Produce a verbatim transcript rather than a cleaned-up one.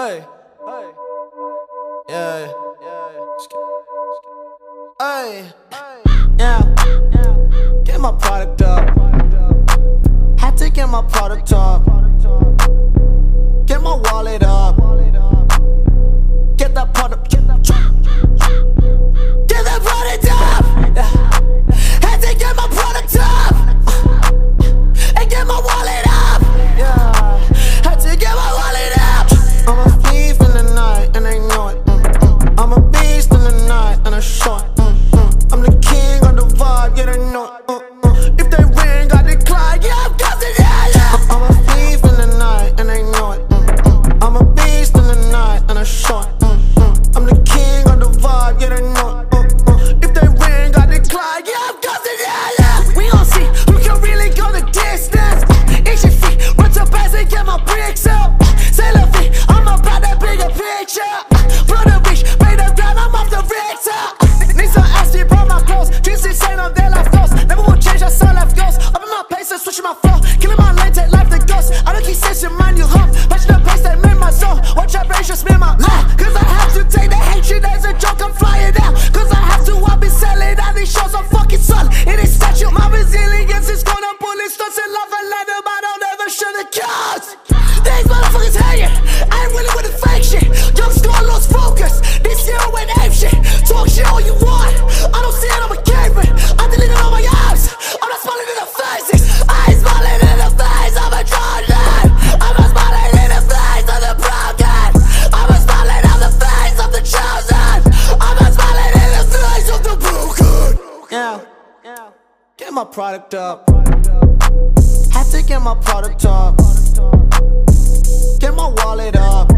Hey, hey, yeah, hey, yeah, get my product up. Had to get my product up. Get my wallet up. Get that product. Get that product up. Had to get my product up and get my wallet up. Yeah, had to get my wallet up. I'm a thief in the night and they know it. Mm -mm. I'm a beast in the night and I show it. Mm -mm. I'm the king of the vibe, yeah they know it. Mm -mm. If they ring, I decline. Yeah, I'm cussing, yeah, yeah. I'm a thief in the night and they know it. Mm -mm. I'm a beast in the night and I show it. Mm -mm. I'm the king of the vibe, yeah they know it. Mm -mm. If they ring, I decline. Yeah, I'm cussing, yeah, yeah. We gon' see who can really go the distance. It's your feet, run to base and get my bricks up. Say la vie, I'm about that bigger picture. Blood the reach, pay the ground, I'm off the Richter. Need some ass, deep on my clothes. Dreams insane on their life goals. Never will change, I saw life goes. Up in my pace and switching my flow. Killing my lane, take life the ghost. I don't keep sensing, mind you hump. Patching the pace that made my zone. Watch that range, just me my life. Cause I have to take the hatred as a joke, I'm flying out. Cause I have to, I've been selling out these shows, I'm fucking solid. It is statue, my resilience is gonna bullet stunts and love and let them, I don't ever show the cards. These motherfuckers hating, I ain't really with the fake shit. Young score lost focus, this zero and ape shit. Talk shit all you want, I don't see it, I'm a caveman. I'm deleting all my apps, I'm not smiling in the faces. I ain't smiling in the face of a Trojan. I'm not smiling in the face of the broken. I'm not smiling on the face of the chosen. I'm not smiling in the face of the broken. Yeah, get my product up. Had to get my product up. Get my wallet up.